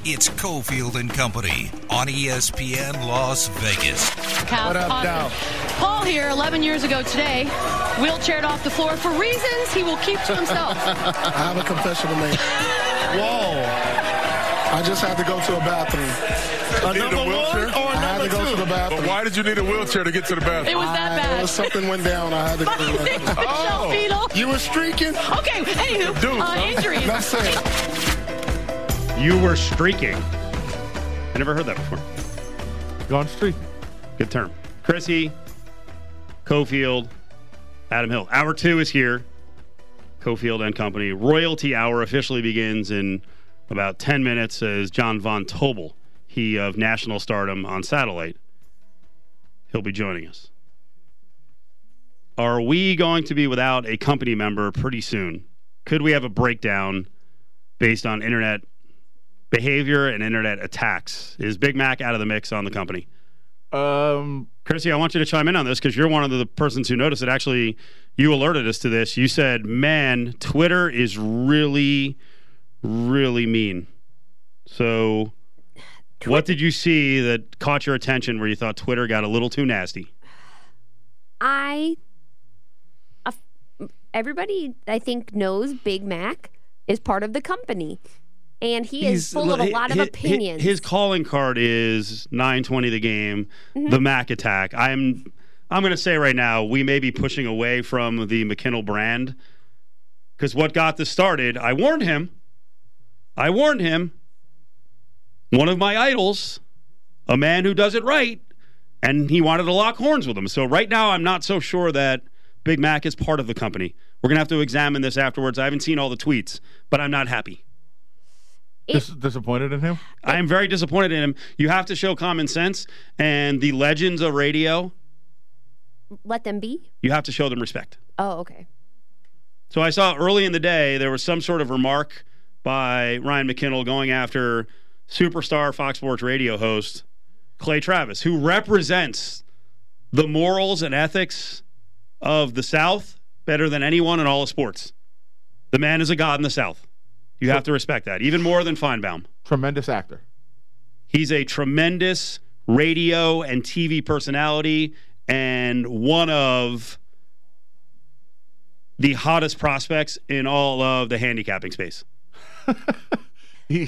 It's Cofield and Company on ESPN Las Vegas. What up, Dow? Paul here, 11 years ago today, wheelchaired off the floor for reasons he will keep to himself. I have a confession to make. Whoa. I just had to go to a bathroom. Number one or I had to go to the bathroom. But why did you need a wheelchair to get to the bathroom? It was that bad. Something went down. I had to go to the bathroom. Michelle Beadle. You were streaking? Okay, anywho, injuries. That's it. You were streaking. I never heard that before. Gone streaking. Good term. Chrissy, Cofield, Adam Hill. Hour 2 is here. Cofield and Company. Royalty Hour officially begins in about 10 minutes as John Von Tobel, he of national stardom on satellite, he'll be joining us. Are we going to be without a company member pretty soon? Could we have a breakdown based on internet behavior and internet attacks? Is Big Mac out of the mix on the company? Chrissy, I want you to chime in on this because you're one of the persons who noticed it. Actually, you alerted us to this. You said, man, Twitter is really, really mean. So what did you see that caught your attention where you thought Twitter got a little too nasty? Everybody, I think, knows Big Mac is part of the company. And he's full of a lot of opinions. His calling card is 920 the game, the Mac attack. I'm going to say right now, we may be pushing away from the McKinnell brand because what got this started, I warned him. One of my idols, a man who does it right, and he wanted to lock horns with him. So right now, I'm not so sure that Big Mac is part of the company. We're going to have to examine this afterwards. I haven't seen all the tweets, but I'm not happy. Disappointed in him? I am very disappointed in him. You have to show common sense, and the legends of radio, let them be? You have to show them respect. Oh, okay. So I saw early in the day, there was some sort of remark by Ryan McKinnell going after superstar Fox Sports radio host Clay Travis, who represents the morals and ethics of the South better than anyone in all of sports. The man is a god in the South. You have to respect that, even more than Feinbaum. Tremendous actor. He's a tremendous radio and TV personality and one of the hottest prospects in all of the handicapping space. He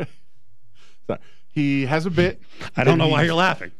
has a bit. I don't know why you're laughing.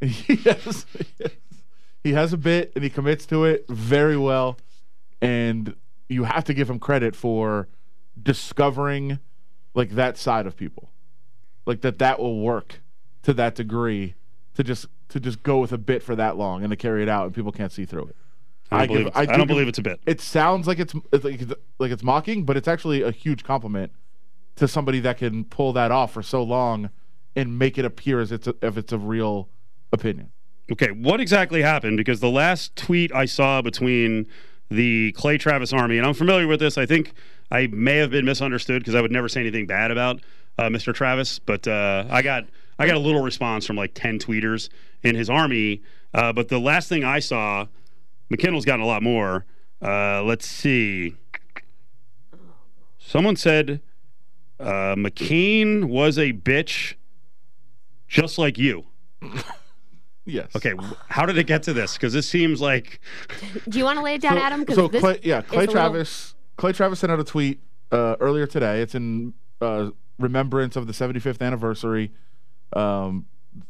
He has a bit, and he commits to it very well. And you have to give him credit for discovering like that side of people, like that will work to that degree to just go with a bit for that long and to carry it out and people can't see through it. I don't believe it's a bit. It sounds like it's mocking, but it's actually a huge compliment to somebody that can pull that off for so long and make it appear as if it's a real opinion. Okay, what exactly happened? Because the last tweet I saw between the Clay Travis Army, and I'm familiar with this, I think I may have been misunderstood because I would never say anything bad about Mr. Travis, but I got a little response from like 10 tweeters in his army. But the last thing I saw, McKinnell's gotten a lot more. Let's see. Someone said McCain was a bitch just like you. Yes. Okay, how did it get to this? Because this seems like... Do you want to lay it down, Adam? Clay Travis sent out a tweet earlier today. It's in remembrance of the 75th anniversary. The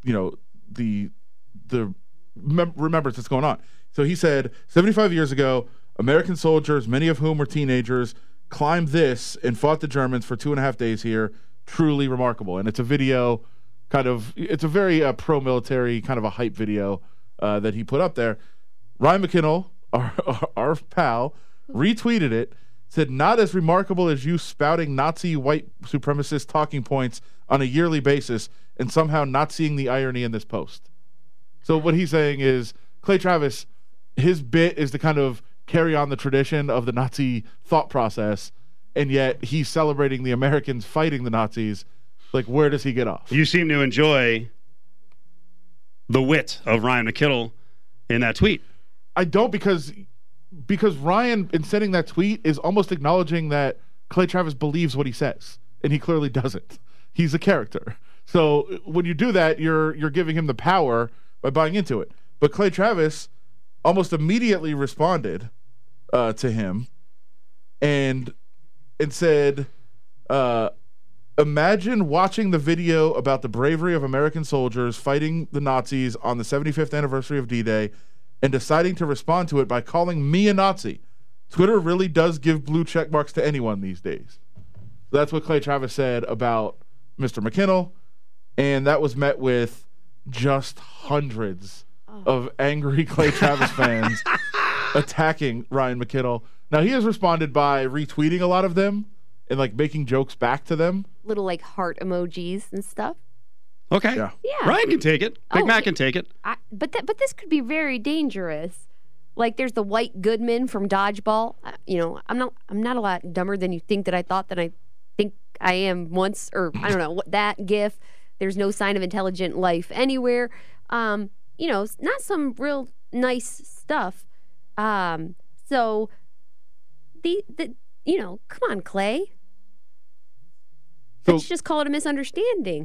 remembrance that's going on. So he said, 75 years ago, American soldiers, many of whom were teenagers, climbed this and fought the Germans for 2.5 days here. Truly remarkable. And it's a video... it's a very pro-military kind of a hype video that he put up there. Ryan McKinnell, our pal, retweeted it, said, not as remarkable as you spouting Nazi white supremacist talking points on a yearly basis and somehow not seeing the irony in this post. So what he's saying is Clay Travis, his bit is to kind of carry on the tradition of the Nazi thought process, and yet he's celebrating the Americans fighting the Nazis. Like, where does he get off? You seem to enjoy the wit of Ryan McKinnell in that tweet. I don't, because Ryan, in sending that tweet, is almost acknowledging that Clay Travis believes what he says, and he clearly doesn't. He's a character. So when you do that, you're giving him the power by buying into it. But Clay Travis almost immediately responded to him and said, imagine watching the video about the bravery of American soldiers fighting the Nazis on the 75th anniversary of D-Day and deciding to respond to it by calling me a Nazi. Twitter really does give blue check marks to anyone these days. So that's what Clay Travis said about Mr. McKinnell, and that was met with just hundreds of angry Clay Travis fans attacking Ryan McKinnell. Now, he has responded by retweeting a lot of them and like making jokes back to them. Little like heart emojis and stuff. Okay. Yeah. Ryan can take it. Big Mac can take it. But this could be very dangerous. Like there's the White Goodman from Dodgeball. I'm not a lot dumber than you think that I thought that I think I am once, or I don't know, that gif. There's no sign of intelligent life anywhere. Not some real nice stuff. So come on, Clay. Let's just call it a misunderstanding.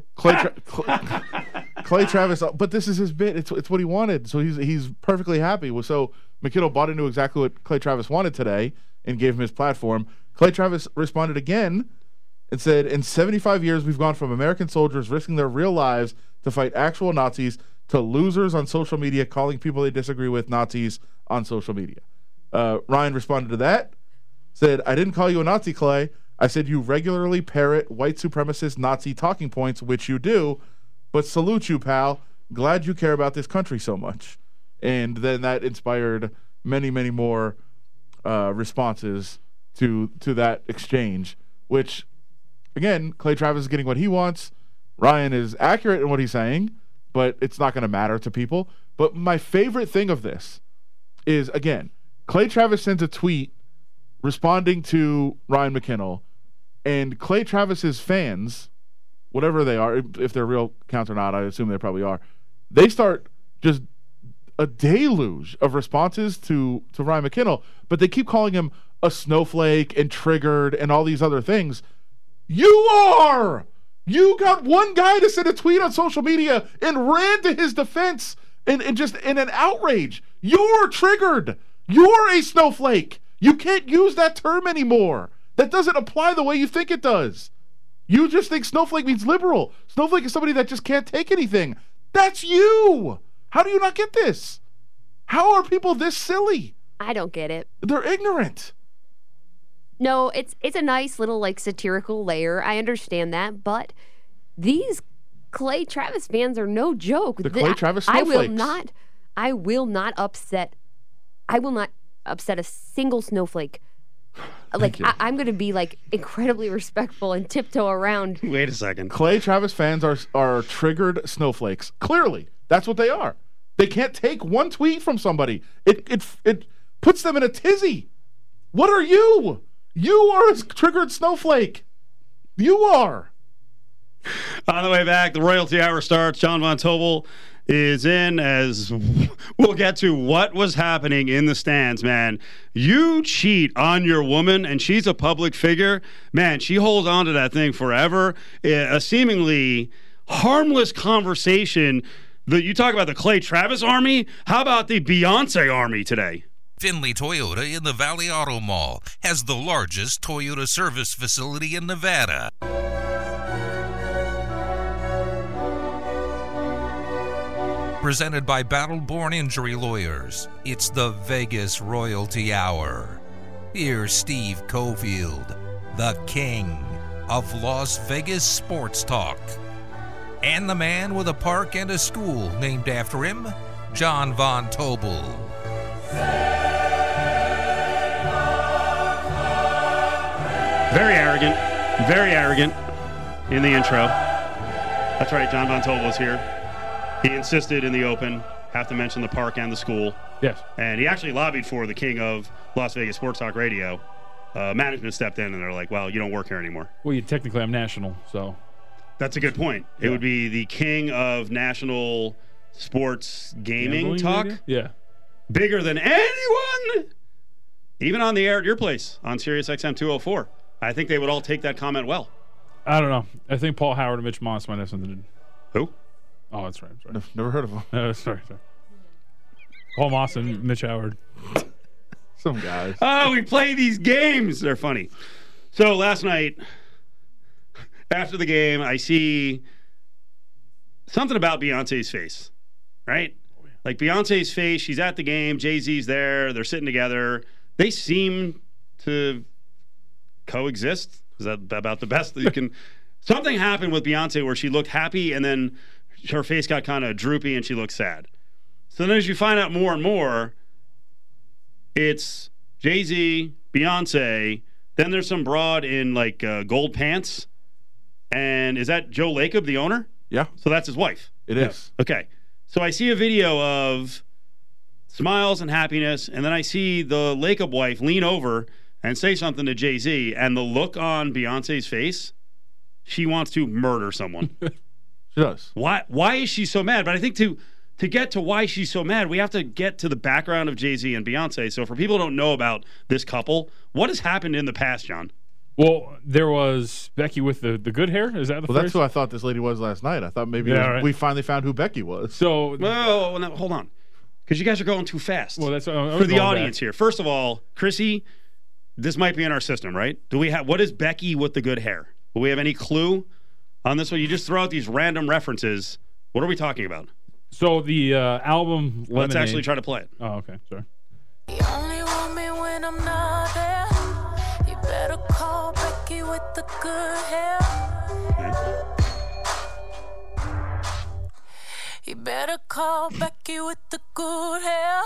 Clay Travis, but this is his bit. It's what he wanted. So he's perfectly happy. So McKinnell bought into exactly what Clay Travis wanted today and gave him his platform. Clay Travis responded again and said, in 75 years, we've gone from American soldiers risking their real lives to fight actual Nazis to losers on social media calling people they disagree with Nazis on social media. Ryan responded to that, said, I didn't call you a Nazi, Clay. I said you regularly parrot white supremacist Nazi talking points, which you do, but salute you, pal. Glad you care about this country so much. And then that inspired many, many more responses to that exchange, which, again, Clay Travis is getting what he wants. Ryan is accurate in what he's saying, but it's not going to matter to people. But my favorite thing of this is, again, Clay Travis sends a tweet responding to Ryan McKinnell, and Clay Travis's fans, whatever they are, if they're real accounts or not, I assume they probably are, they start just a deluge of responses to Ryan McKinnell, but they keep calling him a snowflake and triggered and all these other things. You are! You got one guy to send a tweet on social media and ran to his defense and just in an outrage. You're triggered. You're a snowflake. You can't use that term anymore. That doesn't apply the way you think it does. You just think snowflake means liberal. Snowflake is somebody that just can't take anything. That's you. How do you not get this? How are people this silly? I don't get it. They're ignorant. No, it's a nice little like satirical layer. I understand that, but these Clay Travis fans are no joke. The Clay Travis snowflakes. I will not upset a single snowflake. Like I'm going to be like incredibly respectful and tiptoe around. Wait a second. Clay Travis fans are triggered snowflakes. Clearly, that's what they are. They can't take one tweet from somebody. It puts them in a tizzy. What are you? You are a triggered snowflake. You are. On the way back, the Royalty Hour starts. John Von Tobel is in as we'll get to what was happening in the stands, man. You cheat on your woman, and she's a public figure. Man, she holds on to that thing forever. A seemingly harmless conversation. You talk about the Clay Travis army. How about the Beyonce army today? Finley Toyota in the Valley Auto Mall has the largest Toyota service facility in Nevada. Presented by Battle-Born Injury Lawyers, it's the Vegas Royalty Hour. Here's Steve Cofield, the king of Las Vegas sports talk. And the man with a park and a school named after him, John Von Tobel. Very arrogant in the intro. That's right, John Von Tobel is here. He insisted in the open, have to mention the park and the school. Yes. And he actually lobbied for the king of Las Vegas Sports Talk Radio. Management stepped in and they're like, well, you don't work here anymore. Well, technically I'm national, so. That's a good point. Yeah. It would be the king of national sports gaming talk. Radio? Yeah. Bigger than anyone, even on the air at your place on Sirius XM 204. I think they would all take that comment well. I don't know. I think Paul Howard and Mitch Moss might have something to Who? Oh, that's right. I'm sorry. Never heard of him. Sorry. Paul Moss and Mitch Howard. Some guys. Oh, we play these games. They're funny. So last night, after the game, I see something about Beyonce's face, right? Like Beyonce's face, she's at the game, Jay-Z's there, they're sitting together. They seem to coexist. Is that about the best that you can? Something happened with Beyonce where she looked happy and then her face got kind of droopy and she looked sad. So then as you find out more and more, it's Jay-Z, Beyonce, then there's some broad in like gold pants. And is that Joe Lacob, the owner? Yeah. So that's his wife. It is. Okay. So I see a video of smiles and happiness, and then I see the Lacob wife lean over and say something to Jay-Z, and the look on Beyonce's face, she wants to murder someone. She does. Why is she so mad? But I think to get to why she's so mad, we have to get to the background of Jay-Z and Beyonce. So for people who don't know about this couple, what has happened in the past, John? Well, there was Becky with the good hair. Is that the Well, that's who I thought this lady was last night. I thought maybe we finally found who Becky was. So, no, hold on. Because you guys are going too fast. Well, that's for the audience here. First of all, Chrissy, this might be in our system, right? Do we have what is Becky with the good hair? Do we have any clue on this one? You just throw out these random references. What are we talking about? So the album Lemonade. Let's actually try to play it. Oh, okay. Sorry. You only want me when I'm not there. You better call Becky with the good hair. You better call Becky with the good hair.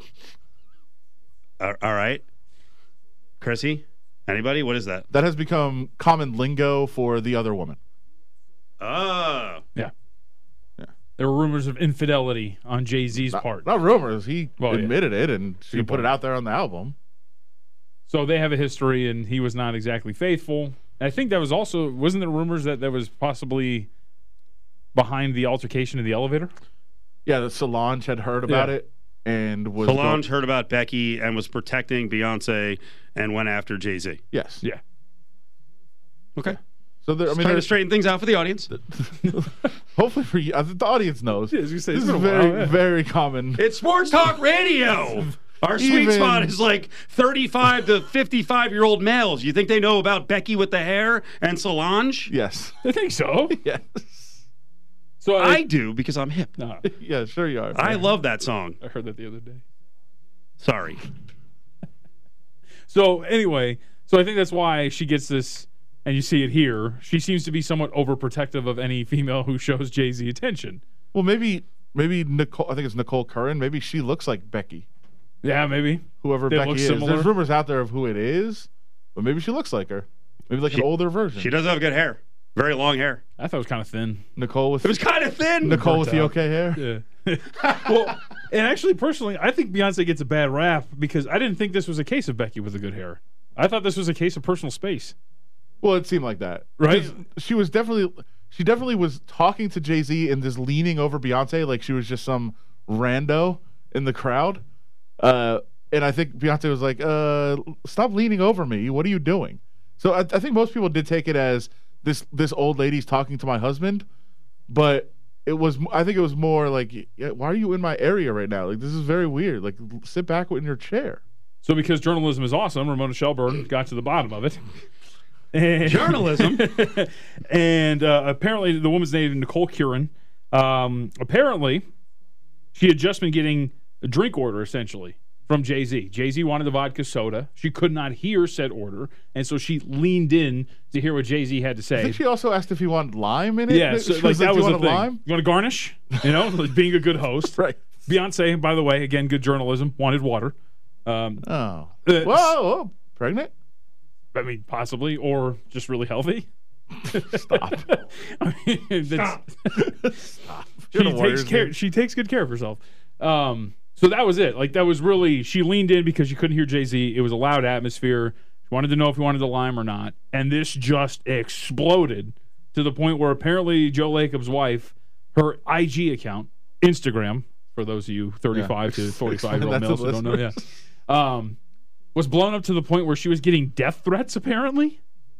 All right. Chrissy? Anybody? What is that? That has become common lingo for the other woman. Oh. Yeah. There were rumors of infidelity on Jay-Z's part. Not rumors. He admitted it, and she put it out there on the album. So they have a history, and he was not exactly faithful. And I think that was also, wasn't there rumors that was possibly behind the altercation in the elevator? Yeah, that Solange had heard about it and was. Solange heard about Becky and was protecting Beyonce and went after Jay-Z. Yes. Yeah. Okay. So I mean, trying to straighten things out for the audience. Hopefully for you, the audience knows. Yeah, as you say, this is very, very common. It's sports talk radio. Our sweet spot is like 35 to 55-year-old males. You think they know about Becky with the hair and Solange? Yes. I think so. Yes. So I do because I'm hip. No. Yeah, sure you are. I love that song. I heard that the other day. Sorry. So anyway, so I think that's why she gets this, and you see it here. She seems to be somewhat overprotective of any female who shows Jay-Z attention. Well, maybe Nicole. I think it's Nicole Curran. Maybe she looks like Becky. Yeah, maybe. Whoever They Becky look is. similar. There's rumors out there of who it is, but maybe she looks like her. Maybe like an older version. She does have good hair. Very long hair. I thought it was kind of thin. Nicole with It was kind of thin. Nicole with the okay hair. Yeah. Well, and actually, personally, I think Beyonce gets a bad rap because I didn't think this was a case of Becky with the good hair. I thought this was a case of personal space. Well, it seemed like that, right? She definitely was talking to Jay-Z and just leaning over Beyonce like she was just some rando in the crowd. And I think Beyonce was like, "Stop leaning over me. What are you doing?" So I think most people did take it as this old lady's talking to my husband, but I think it was more like, why are you in my area right now? Like, this is very weird. Like, sit back in your chair. So because journalism is awesome, Ramona Shelburne got to the bottom of it. And journalism. And apparently the woman's name is Nicole Curran. Apparently she had just been getting a drink order, essentially, from Jay-Z. Jay-Z wanted the vodka soda. She could not hear said order, and so she leaned in to hear what Jay-Z had to say. I think she also asked if he wanted lime in it. Yeah, so, like that was the thing. Lime? You want to garnish? You know, like being a good host. Right. Beyonce, by the way, again, good journalism, wanted water. Whoa, pregnant? I mean, possibly, or just really healthy. Stop. I mean, Stop. She takes good care of herself. So that was it. Like, that was really, she leaned in because she couldn't hear Jay-Z. It was a loud atmosphere. She wanted to know if he wanted the lime or not. And this just exploded to the point where apparently Joe Lacob's wife, her IG account, Instagram, for those of you 35 to 45-year-old males who don't know, was blown up to the point where she was getting death threats, apparently.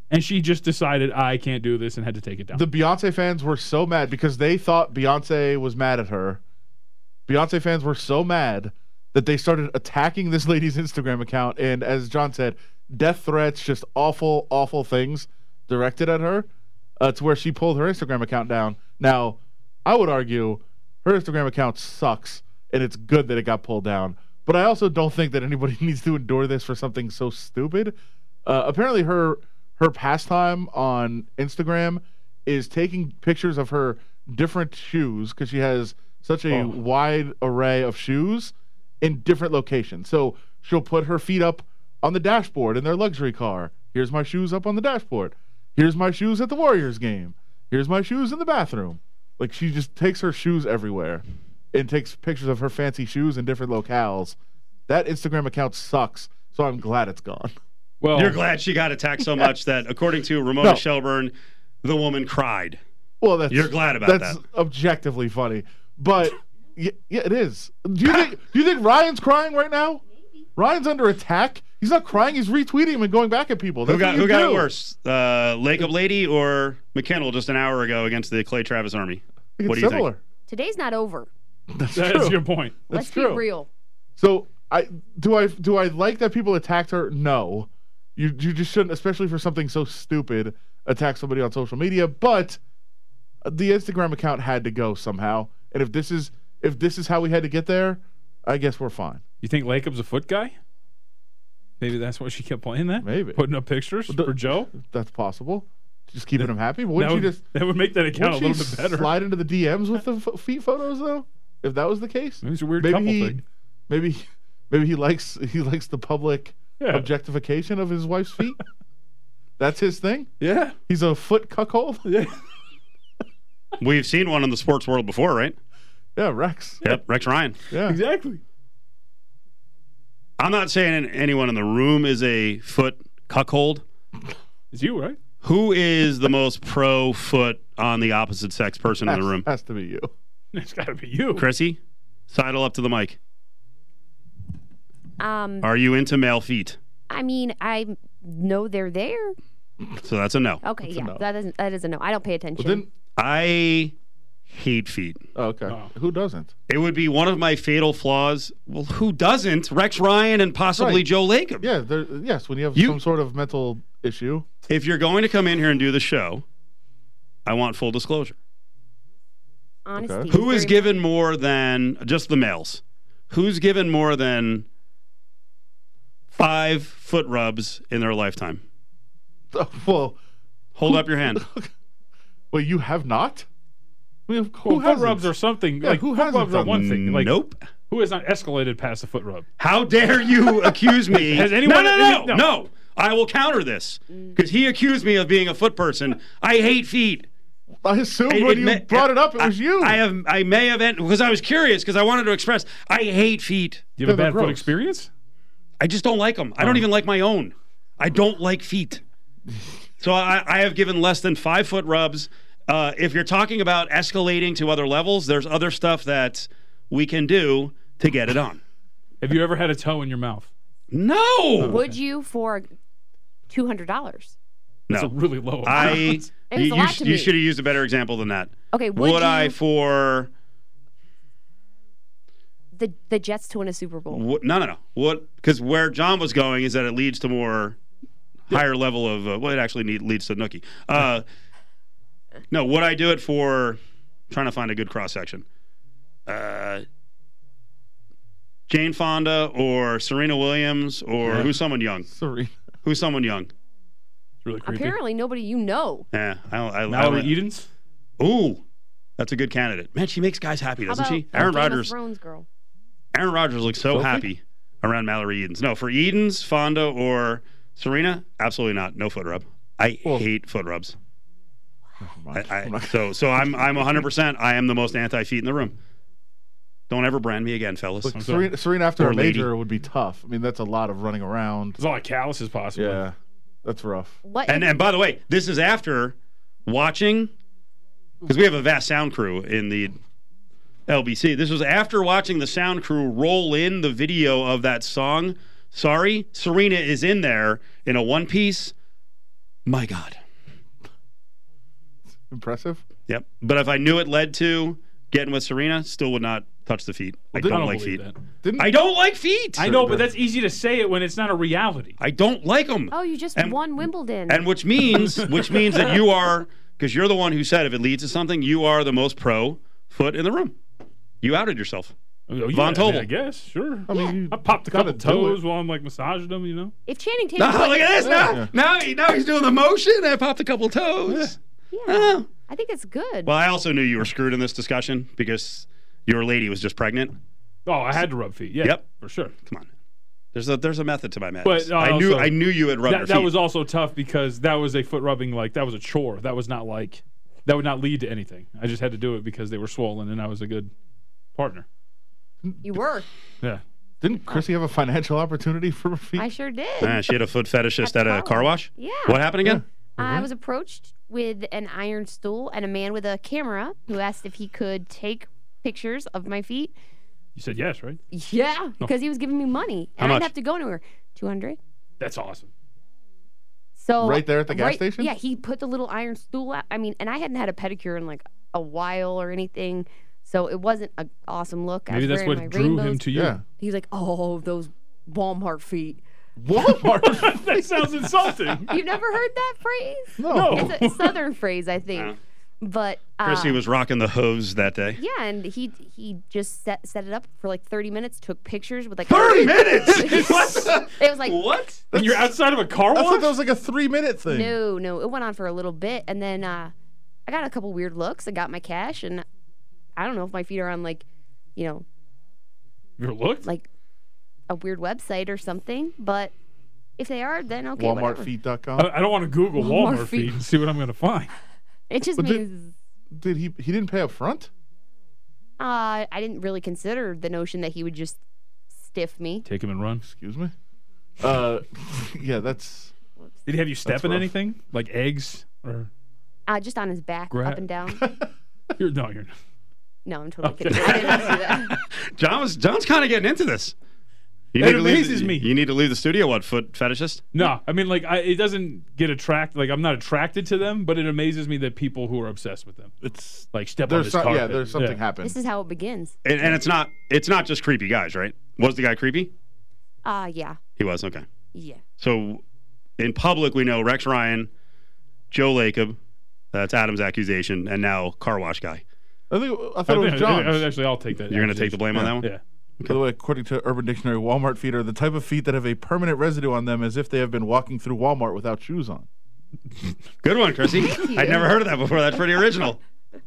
and she just decided I can't do this and had to take it down. The Beyonce fans were so mad because they thought Beyonce was mad at her. Beyonce fans were so mad that they started attacking this lady's Instagram account, and as John said, death threats, just awful, awful things directed at her, to where she pulled her Instagram account down. Now, I would argue her Instagram account sucks, and it's good that it got pulled down. But I also don't think that anybody needs to endure this for something so stupid. Apparently, her pastime on Instagram is taking pictures of her different shoes because she has such a wide array of shoes in different locations. So she'll put her feet up on the dashboard in their luxury car. Here's my shoes up on the dashboard. Here's my shoes at the Warriors game. Here's my shoes in the bathroom. Like, she just takes her shoes everywhere and takes pictures of her fancy shoes in different locales. That Instagram account sucks, so I'm glad it's gone. Well, You're glad she got attacked so much that, according to Ramona Shelburne, the woman cried. Well, You're glad about that's that. objectively funny, but yeah, it is. Do you think Ryan's crying right now? Ryan's under attack. He's not crying. He's retweeting him and going back at people. Who got it worse, Lake Up Lady or McKinnell just an hour ago against the Clay Travis Army? It's What do you similar. think? Today's not over. that's a good point. Let's true. be real. So do I like that people attacked her? No. You just shouldn't, especially for something so stupid, attack somebody on social media. But the Instagram account had to go somehow. And if this is how we had to get there, I guess we're fine. You think Lacob's a foot guy? Maybe that's why she kept playing that? Maybe. Putting up pictures for Joe? That's possible. Just keeping him happy. Wouldn't that would make that account a wouldn't little she bit better. slide into the DMs with the feet photos though? If that was the case, Maybe it's a weird couple thing. Maybe he likes the public objectification of his wife's feet. That's his thing. Yeah. He's a foot cuckold. Yeah. We've seen one in the sports world before, right? Yeah, Rex. Yep, Rex Ryan. Yeah, exactly. I'm not saying anyone in the room is a foot cuckold. It's you, right? Who is the most pro foot on the opposite sex person in the room? Has to be you. It's got to be you. Chrissy, sidle up to the mic. Are you into male feet? I mean, I know they're there. So that's a no. Okay, That's a yeah, no. that is a no. I don't pay attention. Well, then, I hate feet. okay. Who doesn't? It would be one of my fatal flaws. Well, who doesn't? Rex Ryan and possibly Right. Joe Lacob. Yeah, yes. When you have You- some sort of mental issue, If you're going to come in here and do the show, I want full disclosure. Honesty. Okay. Who is very- given more than just the males? Who's given more than 5 foot rubs in their lifetime? well, Hold up your hand. well, you have not. I mean, who Well, foot hasn't? rubs are something. Yeah, Like who foot hasn't rubs are done one thing. Like Nope. who has not escalated past a foot rub? How dare you accuse me? Has anyone- No. I will counter this because he accused me of being a foot person. I hate feet. I assumed when you brought it up, it was you. I may have because I was curious because I wanted to express I hate feet. Do you have a They're bad foot gross. experience? I just don't like them. I don't even like my own. I don't like feet. So I have given less than 5 foot rubs. If you're talking about escalating to other levels, there's other stuff that we can do to get it on. Have you ever had a toe in your mouth? No. Would you for $200? That's a No. really low. It's a lot to You me. should have used a better example than that. Okay, would I you- for The Jets to win a Super Bowl. no. What? Because where John was going is that it leads to more higher level of well, it actually leads to nookie. No, would I do it for? Trying to find a good cross section. Jane Fonda or Serena Williams or who's someone young? Sorry. Who's someone young? It's really creepy. Apparently, nobody you know. Yeah, Mallory Edens. Ooh, that's a good candidate. Man, she makes guys happy, How doesn't about she? Aaron Game of Rodgers. Thrones girl? Aaron Rodgers looks so Sophie? happy around Mallory Edens. No, for Edens, Fonda, or Serena, absolutely not. No foot rub. I hate foot rubs. So I'm 100%. I am the most anti-feet in the room. Don't ever brand me again, fellas. Look, Serena after Or a lady. major would be tough. I mean, that's a lot of running around. There's a lot of calluses possible. Yeah, that's rough. What? And by the way, this is after watching, because we have a vast sound crew in the LBC. This was after watching the sound crew roll in the video of that song. Sorry, Serena is in there in a one piece, My God. Impressive. Yep. But if I knew it led to getting with Serena, still would not touch the feet. I don't like feet. I don't like feet. I know, but that's easy to say it when it's not a reality. I don't like them. Oh, you just won Wimbledon. And which means that you are, because you're the one who said if it leads to something, you are the most pro foot in the room. You outed yourself. Oh, Von Tobel. I guess, sure. I mean, I popped a couple toes while I'm like massaging them, you know. If Channing Tatum, Look at this now he's doing the motion. I popped a couple toes. yeah, I think it's good. Well, I also knew you were screwed in this discussion because your lady was just pregnant. Oh, I had to rub feet. Yeah, Yep, for sure. Come on, there's a method to my madness. But I knew you had rubbed her feet. That was also tough because that was a foot rubbing, like that was a chore. That was not like that would not lead to anything. I just had to do it because they were swollen and I was a good partner. You were. Yeah. Didn't Chrissy have a financial opportunity for her feet? I sure did. She had a foot fetishist at a car wash. Yeah. What happened again? I was approached with an iron stool and a man with a camera who asked if he could take pictures of my feet. You said yes, right? Yeah, because he was giving me money, and How I much? didn't have to go anywhere. $200. That's awesome. So Right there at the gas station? Yeah, he put the little iron stool out. I mean, and I hadn't had a pedicure in like a while or anything, so it wasn't an awesome look. Maybe that's what drew him to you. Yeah. He was like, "Oh, those Walmart feet." Walmart. That sounds insulting. You've never heard that phrase? No. It's a southern phrase, I think. But Chrissy was rocking the hose that day. yeah, and he just set it up for like 30 minutes, took pictures with like 30 minutes? It was like What? And you're outside of a car I wash? thought that was like a 3-minute thing. no, it went on for a little bit, and then I got a couple weird looks. I got my cash, and I don't know if my feet are on like, Your look? like a weird website or something, but if they are, then okay, whatever. WalmartFeet.com. I don't want to Google Walmart Walmart feet. feet and see what I'm going to find. It just But means Did he didn't pay up front? I didn't really consider the notion that he would just stiff me. Take him and run. Excuse me? Yeah, that's Did he have you step in rough. anything? Like eggs? Or Just on his back, Gra- up and down. you're not. No, I'm totally kidding. I didn't do that. John's kind of getting into this. You It need to leave amazes me. You need to leave the studio. What, foot fetishist? No, I mean, like, it doesn't get attracted. Like, I'm not attracted to them, but it amazes me that people who are obsessed with them, it's like, step on there's his some, carpet. yeah, there's something happening. This is how it begins. And it's not just creepy guys, right? Was the guy creepy? Yeah. He was, okay. Yeah. So in public, we know Rex Ryan, Joe Lacob, that's Adam's accusation, and now car wash guy. I thought it was John's. Actually, I'll take that. You're going to take the blame on that one? Yeah. By the way, according to Urban Dictionary, Walmart feet are the type of feet that have a permanent residue on them as if they have been walking through Walmart without shoes on. Good one, Chrissy. you. I'd never heard of that before. That's pretty original.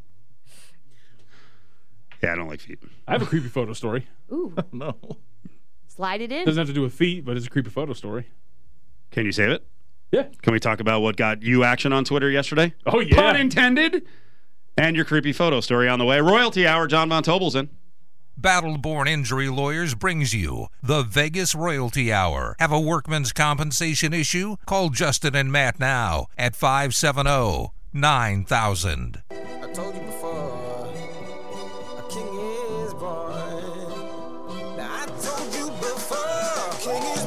Yeah, I don't like feet. I have a creepy photo story. Ooh. No. Slide it in. Doesn't have to do with feet, but it's a creepy photo story. Can you save it? Yeah. Can we talk about what got you action on Twitter yesterday? Oh, yeah. Pun intended. And your creepy photo story on the way. Royalty Hour, John Von Tobel's in. Battleborn Injury Lawyers brings you the Vegas Royalty Hour. Have a workman's compensation issue? Call Justin and Matt now at 570-9000. I told you before, a king is born. Now I told you before, king is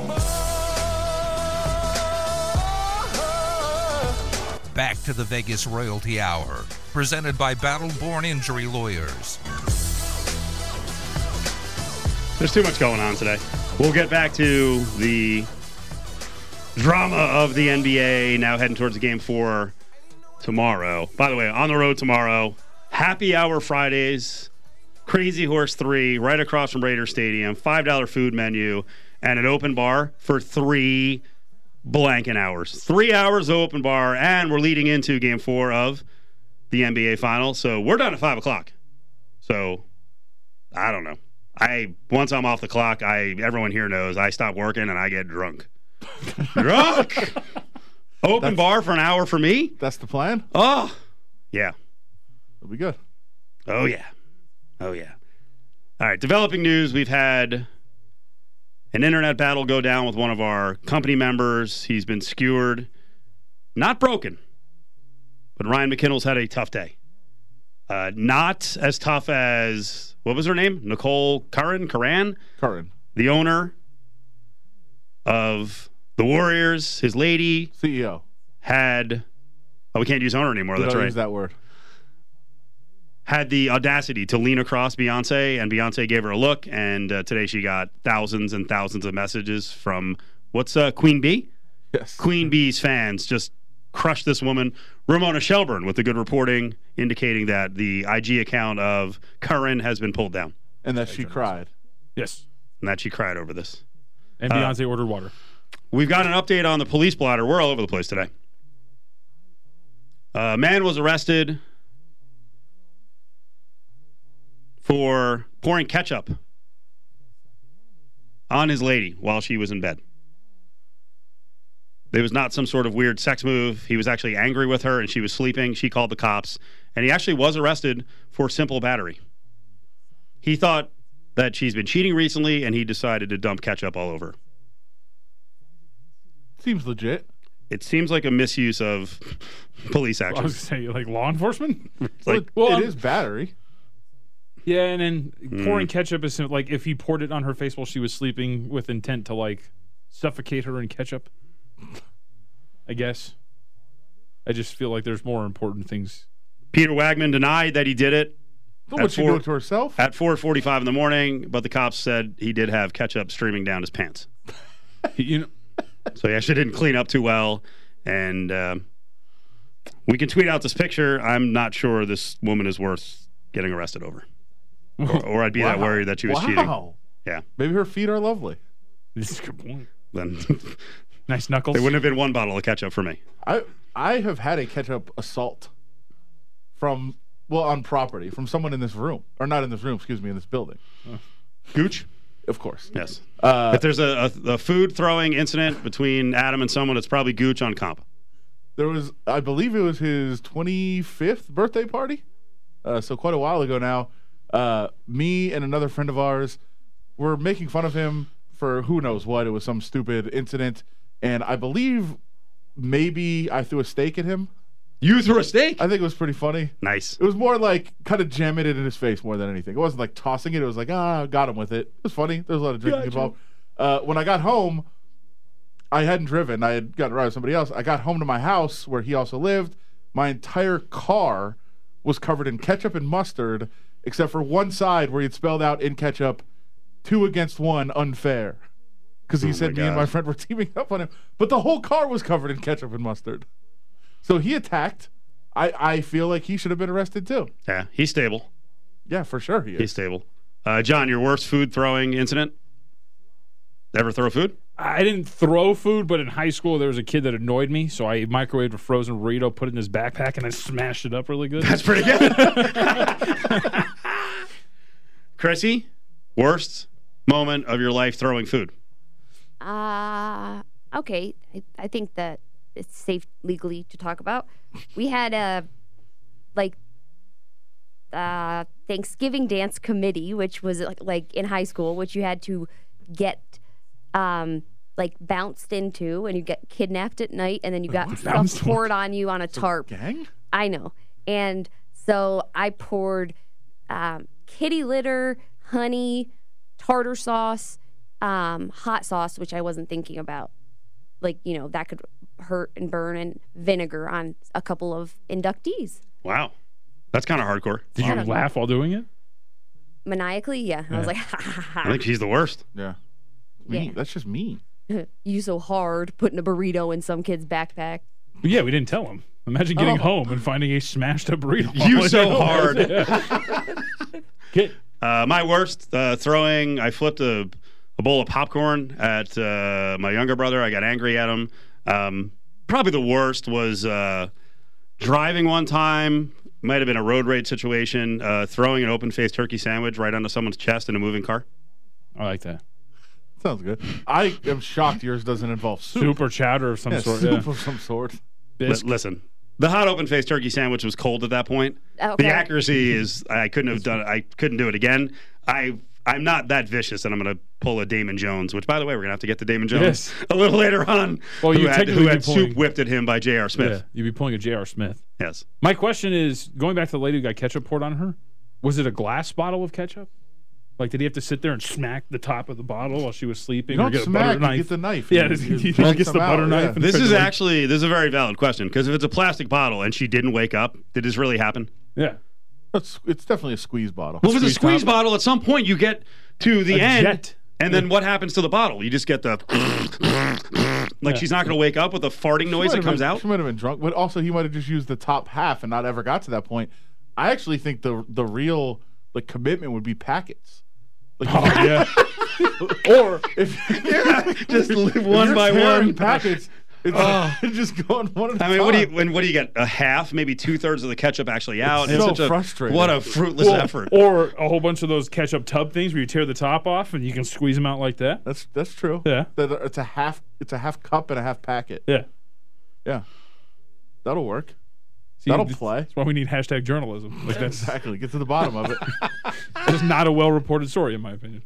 born. Back to the Vegas Royalty Hour, presented by Battleborn Injury Lawyers. There's too much going on today. We'll get back to the drama of the NBA now heading towards the Game 4 tomorrow. By the way, on the road tomorrow, Happy Hour Fridays, Crazy Horse 3, right across from Raider Stadium, $5 food menu, and an open bar for 3 blanking hours. 3 hours of open bar, and we're leading into Game 4 of the NBA Finals. So we're done at 5 o'clock. So, I don't know. Once I'm off the clock, everyone here knows I stop working and I get drunk. Drunk! Open bar for an hour for me? That's the plan? Oh, yeah. It'll be good. Oh, yeah. Oh, yeah. All right, developing news. We've had an internet battle go down with one of our company members. He's been skewered. Not broken, but Ryan McKinnell's had a tough day. Not as tough as, what was her name? Nicole Curran, the owner of the Warriors, his lady. CEO. had. Oh, we can't use owner anymore. That's right. Use that word. Had the audacity to lean across Beyonce, and Beyonce gave her a look, and today she got thousands and thousands of messages from, what's Queen Bee? Yes. Queen Bee's fans just crushed this woman. Ramona Shelburne with the good reporting indicating that the IG account of Curran has been pulled down. And that she cried. Yes. And that she cried over this. And Beyonce ordered water. We've got an update on the police blotter. We're all over the place today. A man was arrested for pouring ketchup on his lady while she was in bed. It was not some sort of weird sex move. He was actually angry with her and she was sleeping. She called the cops and he actually was arrested for simple battery. He thought that she's been cheating recently and he decided to dump ketchup all over. Seems legit. It seems like a misuse of police action. I was going to say, like law enforcement? Like, it is battery. Yeah, and then pouring ketchup is like if he poured it on her face while she was sleeping with intent to like suffocate her in ketchup. I guess. I just feel like there's more important things. Peter Wagman denied that he did it. Would she do it to herself? At 4:45 in the morning, but the cops said he did have ketchup streaming down his pants. So he actually didn't clean up too well. And we can tweet out this picture. I'm not sure this woman is worth getting arrested over. Or I'd be that worried that she was cheating. Yeah. Maybe her feet are lovely. This is a good point. Then nice knuckles. There wouldn't have been one bottle of ketchup for me. I have had a ketchup assault from, on property, from someone in this room. Or not in this room, excuse me, in this building. Gooch? Of course. Yes. If there's a food throwing incident between Adam and someone, it's probably Gooch on comp. There was, I believe it was his 25th birthday party. So quite a while ago now. Me and another friend of ours were making fun of him for who knows what. It was some stupid incident. And I believe maybe I threw a steak at him. You threw a steak? I think it was pretty funny. Nice. It was more like kind of jamming it in his face more than anything. It wasn't like tossing it. It was like, got him with it. It was funny. There was a lot of drinking involved. When I got home, I hadn't driven. I had gotten a ride with somebody else. I got home to my house where he also lived. My entire car was covered in ketchup and mustard, except for one side where he'd spelled out in ketchup, 2 against 1, unfair. Because he said me and my friend were teaming up on him. But the whole car was covered in ketchup and mustard. So he attacked. I feel like he should have been arrested too. Yeah, he's stable. Yeah, for sure he is. He's stable. John, your worst food throwing incident? Ever throw food? I didn't throw food, but in high school there was a kid that annoyed me, so I microwaved a frozen burrito, put it in his backpack, and I smashed it up really good. That's pretty good. Chrissy, worst moment of your life throwing food? Okay. I think that it's safe legally to talk about. We had a Thanksgiving dance committee, which was like in high school, which you had to get bounced into, and you get kidnapped at night, and then you got stuff poured on you on a tarp. Gang? I know. And so I poured kitty litter, honey, tartar sauce, hot sauce, which I wasn't thinking about. That could hurt and burn, and vinegar on a couple of inductees. Wow. That's kind of hardcore. Did you laugh while doing it? Maniacally, yeah. I was like, ha, ha, ha. I think she's the worst. Yeah. Yeah. That's just mean. You so hard putting a burrito in some kid's backpack. But yeah, we didn't tell him. Imagine getting home and finding a smashed up burrito. You so hard. My worst throwing, I flipped a bowl of popcorn at my younger brother. I got angry at him. Probably the worst was driving one time. Might have been a road rage situation. Throwing an open-faced turkey sandwich right onto someone's chest in a moving car. I like that. Sounds good. I am shocked yours doesn't involve soup. Soup or chowder of some sort. Soup of some sort. Listen, the hot open-faced turkey sandwich was cold at that point. Okay. The accuracy is I couldn't have done it. I couldn't do it again. I'm not that vicious, and I'm going to pull a Damon Jones, which, by the way, we're going to have to get to Damon Jones a little later on, who had soup whipped at him by J.R. Smith. Yeah, you'd be pulling a J.R. Smith. Yes. My question is, going back to the lady who got ketchup poured on her, was it a glass bottle of ketchup? Like, did he have to sit there and smack the top of the bottle while she was sleeping? You or don't get a smack, butter you knife? get the knife. Yeah, You- he you gets rinse the them butter out, knife. yeah. And This tries is to, like- actually a very valid question because if it's a plastic bottle and she didn't wake up, did this really happen? Yeah. It's definitely a squeeze bottle. Well, if it's a Squeeze squeeze bottle, at some point you get to the A end, jet. and then what happens to the bottle? You just get the like she's not going to wake up with a farting noise that comes out. She might have been drunk, but also he might have just used the top half and not ever got to that point. I actually think the real commitment would be packets. Like, Oh, yeah. or if Just live if one you're by tearing one. packets, it's just going one at a I mean, time. what do you get? A half, maybe 2/3 of the ketchup actually out. It's so such a frustrating. What a fruitless effort. Or a whole bunch of those ketchup tub things where you tear the top off and you can squeeze them out like that. That's true. Yeah. It's a half cup and a half packet. Yeah. Yeah. That'll work. See, That'll that's- play. That's why we need hashtag journalism. Like that's Exactly. Get to the bottom of it. just not a well-reported story, in my opinion.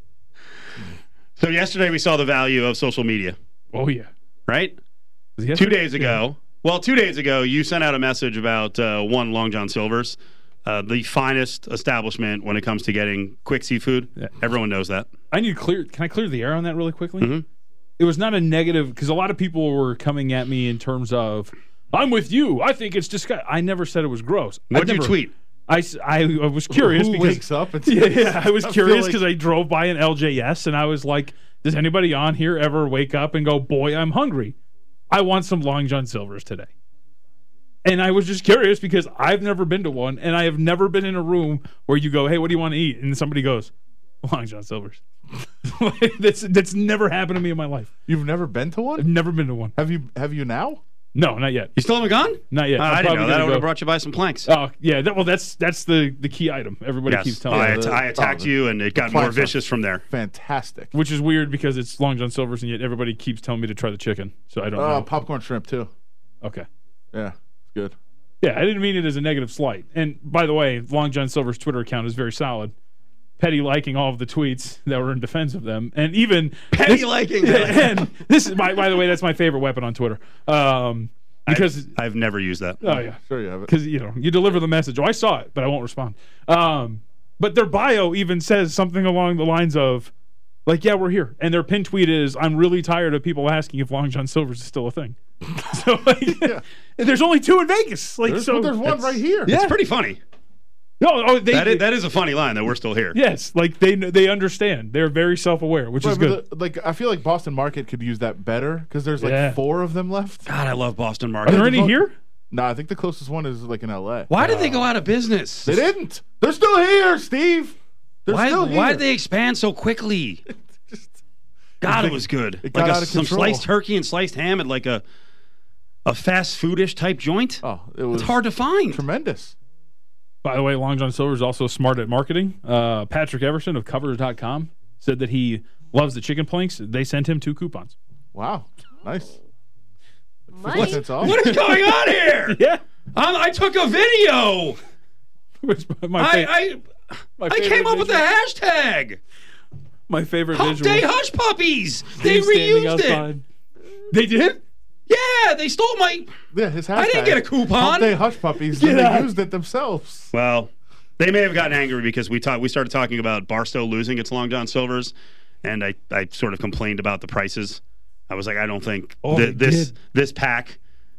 So yesterday we saw the value of social media, Oh yeah. right? Was it 2 yesterday? days ago. Well, 2 days ago, you sent out a message about one Long John Silver's, the finest establishment when it comes to getting quick seafood. Yeah. Everyone knows that. I need to clear. Can I clear the air on that really quickly? Mhm. It was not a negative because a lot of people were coming at me in terms of, "I'm with you. I think it's disgusting." I never said it was gross. What'd I you never- tweet? I was curious Who because wakes up and yeah, I was I feel curious like- because I drove by an LJS and I was like, "Does anybody on here ever wake up and go, boy, I'm hungry. I want some Long John Silver's today." And I was just curious because I've never been to one, and I have never been in a room where you go, "Hey, what do you want to eat?" and somebody goes, "Long John Silver's." That's never happened to me in my life. You've never been to I've one? never been to one. Have you now? No, not yet. You still haven't gone? Not yet. I I'm didn't probably know that. I gonna would have go. brought you by some planks. Oh yeah, that's the key item. Everybody Yes. keeps telling me. I attacked you, and it got more planks are- vicious from there. Fantastic. Which is weird because it's Long John Silver's, and yet everybody keeps telling me to try the chicken. So I don't know. Popcorn shrimp too. Okay. Yeah, it's good. Yeah, I didn't mean it as a negative slight. And by the way, Long John Silver's Twitter account is very solid. Petty liking all of the tweets that were in defense of them, and even Petty liking. And this is by the way, that's my favorite weapon on Twitter. Because I've never used that. oh yeah, Sure you have it. because you deliver the message. Oh, I saw it, but I won't respond. But their bio even says something along the lines of, like, "Yeah, we're here," and their pin tweet is, "I'm really tired of people asking if Long John Silver's is still a thing." So like, and there's only 2 in Vegas. Like, There's so one right here. Yeah. It's pretty funny. no, That is a funny line that we're still here. yes, like they understand. They're very self-aware, which is Right, good. but I feel like Boston Market could use that better because there's like Yeah. 4 of them left. God, I love Boston Are Market. there any here? No, I think the closest one is like in LA. Why did they go out of business? They didn't. They're still here, Steve. They're still here. Why did they expand so quickly? God, it was good. it got Like out of some control. sliced turkey and sliced ham at like a fast foodish type joint. Oh, it was It's hard to find. tremendous. By the way, Long John Silver is also smart at marketing. Patrick Everson of Covers.com said that he loves the chicken planks. They sent him 2 coupons. Wow, nice. Money? 50 cents off. What is going on here? Yeah. I took a video. Which my fa- I my came favorite up with the visual- hashtag. My favorite Hump visual. Day Hush Puppies. They Steve standing reused it. outside. They did? Yeah, they stole my. Yeah, his hashtag. I didn't get a coupon. Hump Day Hush Puppies. Get Then they out. used it themselves. Well, they may have gotten angry because we started talking about Barstow losing its Long John Silver's, and I sort of complained about the prices. I was like, I don't think Oh, they did. this pack,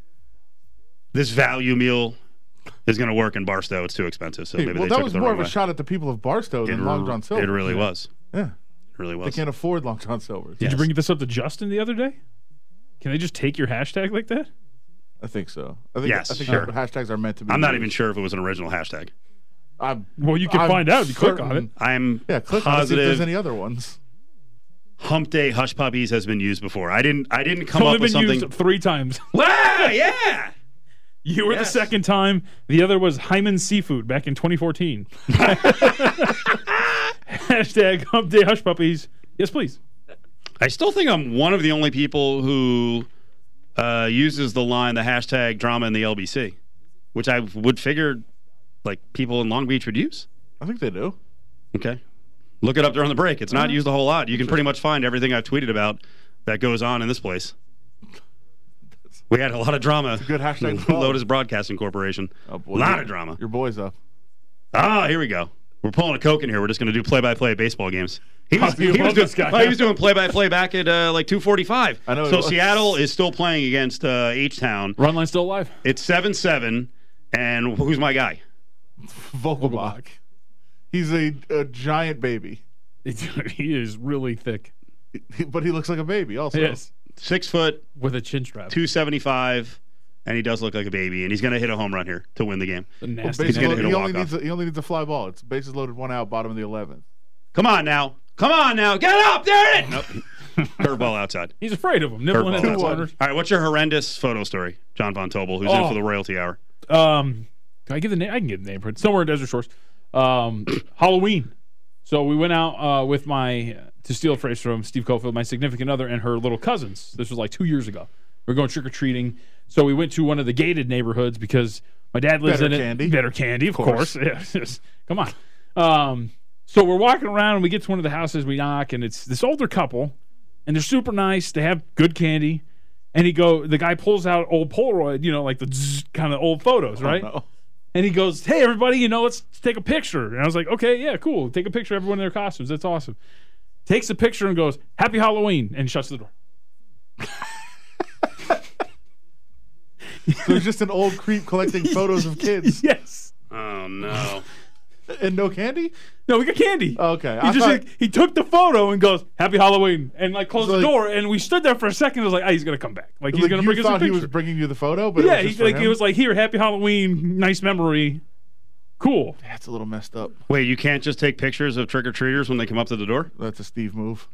this value meal, is going to work in Barstow. It's too expensive. So maybe Well, they that took was it the more wrong of a way. shot at the people of Barstow than Long John Silver. It really was. Yeah, It really they was. can't afford Long John Silver's. Did you bring this up to Justin the other day? Can they just take your hashtag like that? I think so. I think, Yes, I think sure. hashtags are meant to be. I'm not used. even sure if it was an original hashtag. Well, you can I'm find out if you click on it. certain- I'm Yeah, click on it, see if positive there's any other ones. Hump Day Hush Puppies has been used before. I didn't come It's only up with been something. used 3 times. Wow, yeah. You were the Yes. second time. The other was Hyman Seafood back in 2014. Hashtag Hump Day Hush Puppies. Yes, please. I still think I'm one of the only people who uses the line, the hashtag drama in the LBC, which I would figure like people in Long Beach would use. I think they do. Okay. Look it up during the break. It's not used a whole lot. You can pretty much find everything I've tweeted about that goes on in this place. We had a lot of drama. Good hashtag. to follow. Lotus Broadcasting Corporation. Oh, A boy, lot your- of drama. Your boy's up. Ah, here we go. We're pulling a Coke in here. We're just going to do play-by-play baseball games. He was doing play-by-play back at like 2:45. I know. So Seattle is still playing against H-Town. Run line still alive. It's 7-7, and who's my guy? Vogelbach. He's a giant baby. He is really thick. But he looks like a baby also. Yes. 6 foot, with a chin strap. 275, and he does look like a baby. And he's going to hit a home run here to win the game. Nasty. He only needs a fly ball. It's bases loaded, 1 out, bottom of the 11th. Come on now. Get up. There it is. Nope. Curveball outside. He's afraid of him. Nibbling at the corners. All right, what's your horrendous photo story? John Von Tobel, who's in for the Royalty Hour. Can I give the name? I can give the name for it. Somewhere in Desert Shores. Halloween. So we went out with to steal a phrase from Steve Cofield, my significant other, and her little cousins. This was like 2 years ago. We were going trick-or-treating. So we went to one of the gated neighborhoods because my dad lives in it. Better candy, of course. Yes. Come on. So we're walking around, and we get to one of the houses. We knock, and it's this older couple, and they're super nice. They have good candy. And the guy pulls out old Polaroid, like the kind of old photos, right? No. And he goes, "Hey, everybody, let's take a picture." And I was like, "Okay, yeah, cool. Take a picture of everyone in their costumes. That's awesome." Takes a picture and goes, "Happy Halloween," and shuts the door. So he's just an old creep collecting photos of kids. Yes. Oh, no. And no candy? No, we got candy. Okay. He took the photo and goes, "Happy Halloween," and closed the door. And we stood there for a second. I was like, "He's gonna come back. He's gonna bring us a picture." He was bringing you the photo, but yeah, it was like, "Here, Happy Halloween, nice memory, cool." That's a little messed up. Wait, you can't just take pictures of trick or treaters when they come up to the door? That's a Steve move.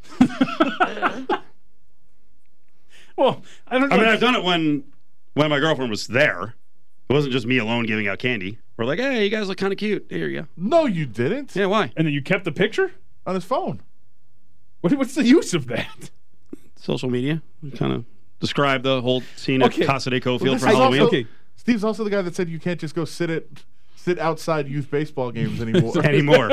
Well, I've done it when my girlfriend was there. It wasn't just me alone giving out candy. We're like, "Hey, you guys look kind of cute. Here you go." No, you didn't. Yeah, why? And then you kept the picture on his phone. What's the use of that? Social media. Kind of describe the whole scene at Casa de Cofield for Halloween. Also, Steve's also the guy that said you can't just go sit outside youth baseball games anymore.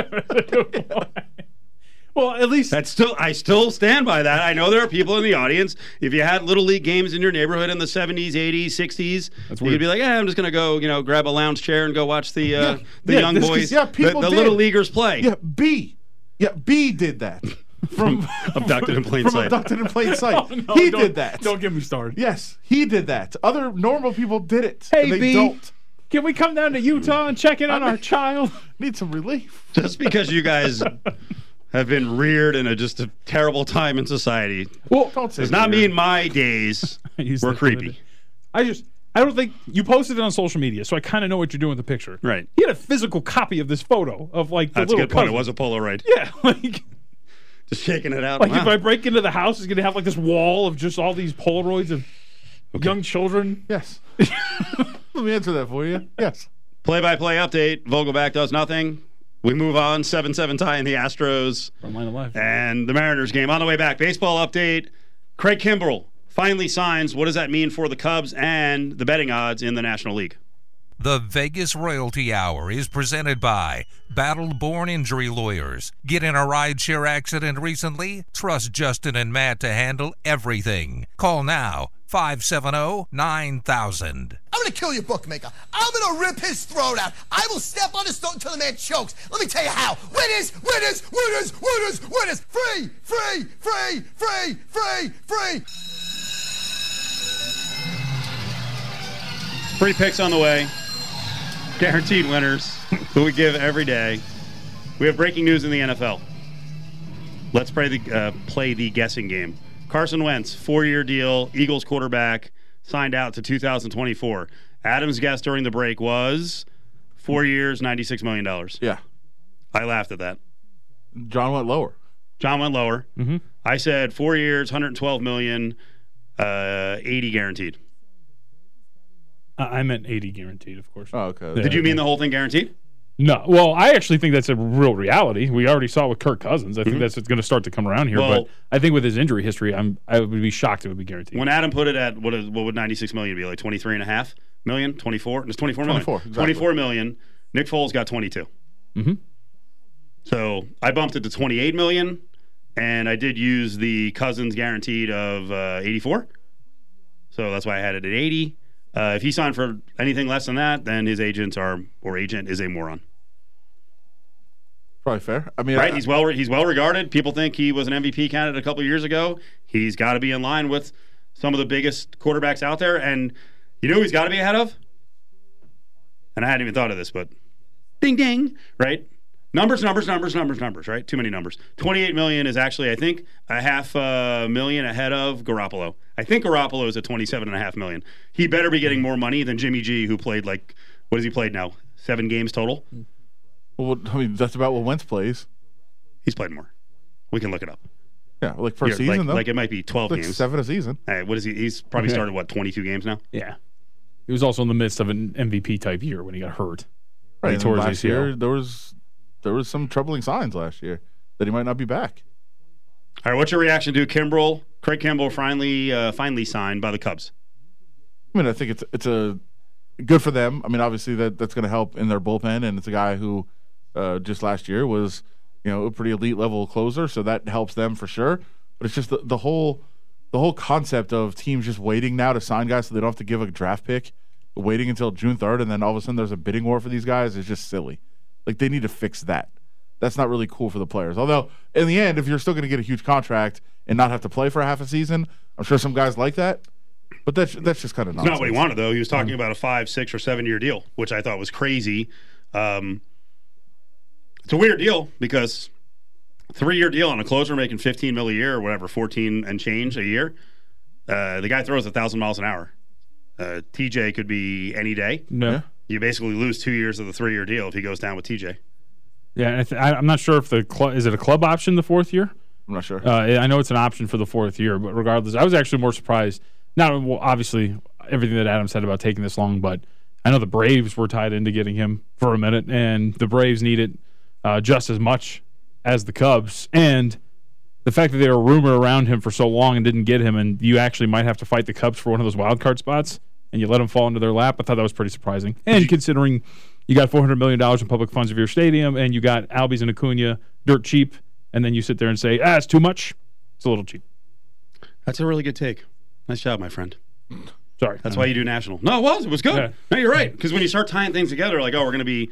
Well, at least I still stand by that. I know there are people in the audience. If you had little league games in your neighborhood in the 70s, 80s, 60s, you'd be like, I'm just gonna go, grab a lounge chair and go watch the young boys, the little leaguers play. B did that. From Abducted in Plain Sight. Abducted in Plain Sight. Oh, no, he did that. Don't get me started. Yes, he did that. Other normal people did it. Hey, they B, don't. Can we come down to Utah and check in on our child? Need some relief. Just because you guys have been reared in just a terrible time in society. Well, does not mean my days were creepy. I don't think you posted it on social media, so I kind of know what you're doing with the picture. Right. He had a physical copy of this photo of the That's little a good point. It was a Polaroid. Yeah, just shaking it out. If I break into the house, it's going to have this wall of just all these Polaroids of young children. Yes. Let me answer that for you. Yes. Play-by-play update. Vogelbach does nothing. We move on. 7-7 tie in the Astros. And the Mariners game. On the way back, baseball update. Craig Kimbrell finally signs. What does that mean for the Cubs and the betting odds in the National League? The Vegas Royalty Hour is presented by Battle Born Injury Lawyers. Get in a rideshare accident recently? Trust Justin and Matt to handle everything. Call now, 570-9000. I'm going to kill your bookmaker. I'm going to rip his throat out. I will step on his throat until the man chokes. Let me tell you how. Winners, winners, winners, winners, winners. Free, free, free, free, free, free. Free picks on the way. Guaranteed winners who we give every day. We have breaking news in the NFL. Let's play the guessing game. Carson Wentz, 4-year deal, Eagles quarterback, signed out to 2024. Adam's guess during the break was 4 years, $96 million. Yeah. I laughed at that. John went lower. Mm-hmm. I said 4 years, $112 million, 80 guaranteed. I meant 80 guaranteed, of course. Oh, okay. Did you mean the whole thing guaranteed? No. Well, I actually think that's a real reality. We already saw with Kirk Cousins. I think that's going to start to come around here. Well, but I think with his injury history, I would be shocked if it would be guaranteed. When Adam put it at, what would $96 million be? Like $23.5 million? 24? It's $24 million. 24, exactly. $24 million. Nick Foles got 22. Mm-hmm. So I bumped it to $28 million, and I did use the Cousins guaranteed of 84. So that's why I had it at 80. If he signed for anything less than that, then his agent is a moron. Probably fair. I mean, right? He's well regarded. People think he was an MVP candidate a couple of years ago. He's got to be in line with some of the biggest quarterbacks out there. And you know who he's got to be ahead of? And I hadn't even thought of this, but ding, ding, right? Numbers, right? Too many numbers. $28 million is actually, I think, $500,000 ahead of Garoppolo. I think Garoppolo is at $27.5 million. He better be getting more money than Jimmy G, who played what has he played now? 7 games total? Well, I mean, that's about what Wentz plays. He's played more. We can look it up. Yeah, like per season, though. Like it might be 12 games. 7 a season. Hey, what is he? He's probably started, 22 games now? Yeah. He was also in the midst of an MVP type year when he got hurt. Right. And last year, there was some troubling signs last year that he might not be back. All right, what's your reaction to Craig Kimbrel finally signed by the Cubs? I mean, I think it's a good for them. I mean, obviously that's going to help in their bullpen, and it's a guy who just last year was, a pretty elite level closer, so that helps them for sure. But it's just the whole concept of teams just waiting now to sign guys so they don't have to give a draft pick, waiting until June 3rd, and then all of a sudden there's a bidding war for these guys is just silly. Like, they need to fix that. That's not really cool for the players. Although, in the end, if you're still going to get a huge contract and not have to play for half a season, I'm sure some guys like that. But that's just kind of nonsense. It's not what he wanted, though. He was talking about a 5, 6, or 7 year deal, which I thought was crazy. It's a weird deal because 3-year deal on a closer making $15 million a year or whatever, 14 and change a year. The guy throws 1,000 miles an hour. TJ could be any day. No. You basically lose 2 years of the 3-year deal if he goes down with TJ. Yeah, I'm not sure if is it a club option the 4th year? I'm not sure. I know it's an option for the 4th year, but regardless, I was actually more surprised. Not obviously everything that Adam said about taking this long, but I know the Braves were tied into getting him for a minute, and the Braves need it just as much as the Cubs. And the fact that they were rumored around him for so long and didn't get him, and you actually might have to fight the Cubs for one of those wild card spots, and you let him fall into their lap, I thought that was pretty surprising. And considering you got $400 million in public funds of your stadium, and you got Albies and Acuna dirt cheap, and then you sit there and say, it's too much. It's a little cheap. That's a really good take. Nice job, my friend. Sorry. That's why you do national. No, it was good. Yeah. No, you're right. Because when you start tying things together, like, we're going to be,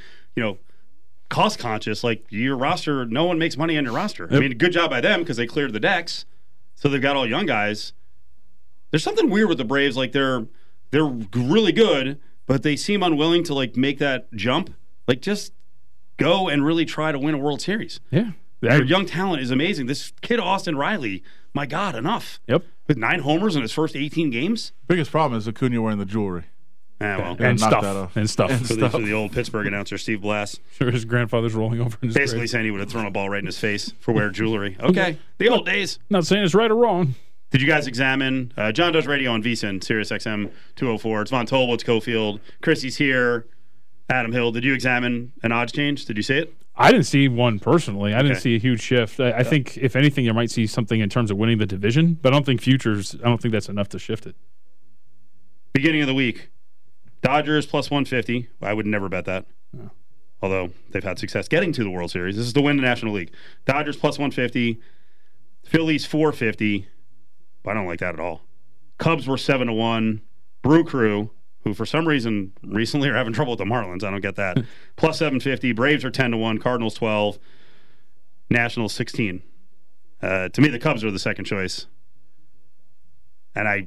cost conscious, like your roster, no one makes money on your roster. Yep. I mean, good job by them because they cleared the decks. So they've got all young guys. There's something weird with the Braves. Like, they're really good, but they seem unwilling to, make that jump. Like, just go and really try to win a World Series. Yeah. Their young talent is amazing. This kid, Austin Riley, my God, enough. Yep. With 9 homers in his first 18 games. Biggest problem is Acuna wearing the jewelry. And stuff. For the old Pittsburgh announcer, Steve Blass. Sure, his grandfather's rolling over in his basically grave. Saying he would have thrown a ball right in his face for wearing jewelry. Okay. The old days. Not saying it's right or wrong. Did you guys examine John Does Radio on VSiN, Sirius XM 204? It's Von Tobel, it's Cofield. Chrissy's here. Adam Hill. Did you examine an odds change? Did you see it? I didn't see one personally. I didn't see a huge shift. I think, if anything, you might see something in terms of winning the division, but I don't think futures, I don't think that's enough to shift it. Beginning of the week, Dodgers plus 150. I would never bet that. No. Although they've had success getting to the World Series. This is to win the National League. Dodgers plus 150. Phillies 450. I don't like that at all. Cubs were 7-1. Brew Crew, who for some reason recently are having trouble with the Marlins. I don't get that. Plus 750. Braves are 10-1. Cardinals 12. Nationals 16. To me, the Cubs are the second choice. And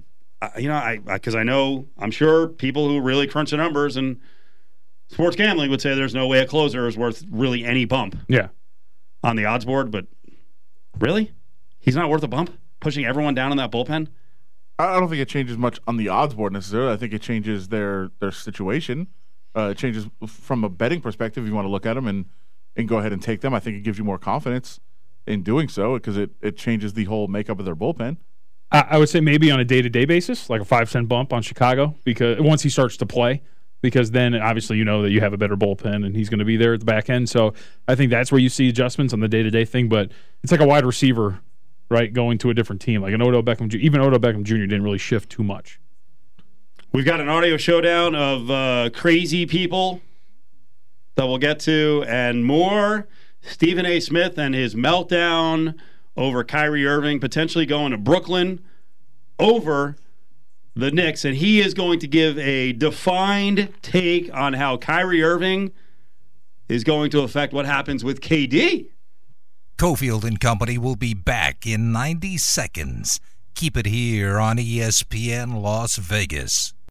I'm sure people who really crunch the numbers and sports gambling would say there's no way a closer is worth really any bump. Yeah. On the odds board, but really? He's not worth a bump? Pushing everyone down in that bullpen? I don't think it changes much on the odds board necessarily. I think it changes their situation. It changes from a betting perspective. If you want to look at them and go ahead and take them, I think it gives you more confidence in doing so because it changes the whole makeup of their bullpen. I would say maybe on a day-to-day basis, like a 5-cent bump on Chicago, because once he starts to play, because then obviously you know that you have a better bullpen and he's going to be there at the back end. So I think that's where you see adjustments on the day-to-day thing. But it's like a wide receiver, right, going to a different team. Like an Odell Beckham Jr. Even Odell Beckham Jr. didn't really shift too much. We've got an audio showdown of crazy people that we'll get to and more. Stephen A. Smith and his meltdown over Kyrie Irving potentially going to Brooklyn over the Knicks. And he is going to give a defined take on how Kyrie Irving is going to affect what happens with KD. Cofield and Company will be back in 90 seconds. Keep it here on ESPN Las Vegas.